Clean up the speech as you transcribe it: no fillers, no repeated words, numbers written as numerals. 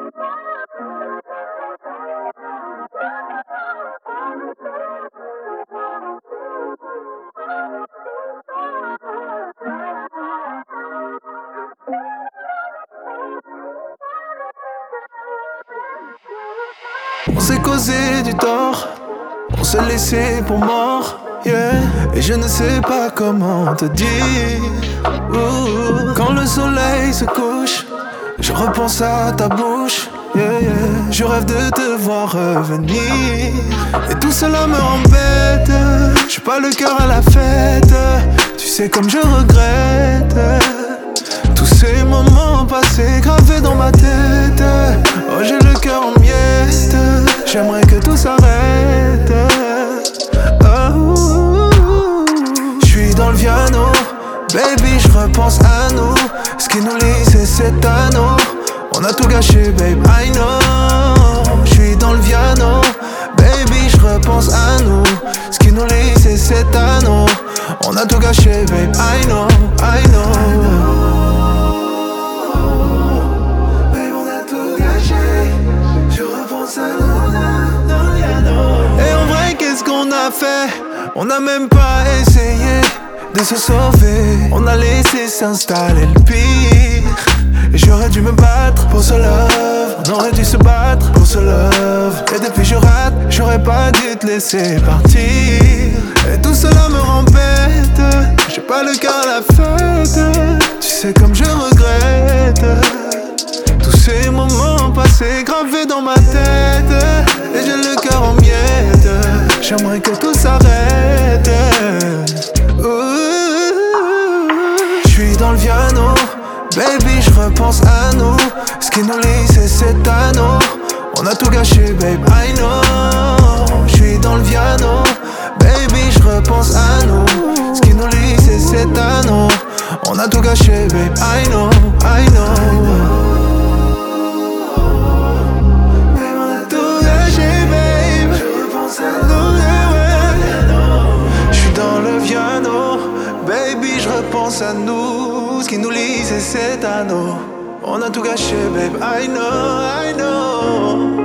On s'est causé du tort, on s'est laissé pour mort, yeah. Et je ne sais pas comment te dire. Quand le soleil se couche, je repense à ta bouche, yeah, yeah. Je rêve de te voir revenir, et tout cela me embête. J'ai pas le cœur à la fête, tu sais comme je regrette tous ces moments passés gravés dans ma tête. Oh, j'ai le cœur en miettes, j'aimerais que tout s'arrête. Oh, j'suis dans le piano, baby, je repense à nous. Ce qui nous lie c'est cet anneau. On a tout gâché, babe, I know. J'suis dans le piano, baby, je repense à nous. Ce qui nous lie c'est cet anneau. On a tout gâché, babe, I know, I know. Et en vrai, qu'est-ce qu'on a fait? On n'a même pas essayé de se sauver. On a laissé s'installer le pire. Et j'aurais dû me battre pour ce love. On aurait dû se battre pour ce love. Et depuis je rate, j'aurais pas dû te laisser partir. Et tout cela me rembête. J'ai pas le cœur à la fête. Tu sais comme je regrette tous ces moments passés gravés dans ma tête. Et j'ai le cœur en miettes, j'aimerais que tout s'arrête. J'suis dans le piano, baby, je repense à nous. Ce qui nous lie c'est cet anneau. On a tout gâché, babe, I know. J'suis dans le piano, baby, je repense à nous. Ce qui nous lie c'est cet anneau. On a tout gâché, babe, I know, I know. J'suis dans le piano, baby, je repense à nous. Ce qui nous lie c'est cet anneau. On a tout gâché, babe, I know, I know.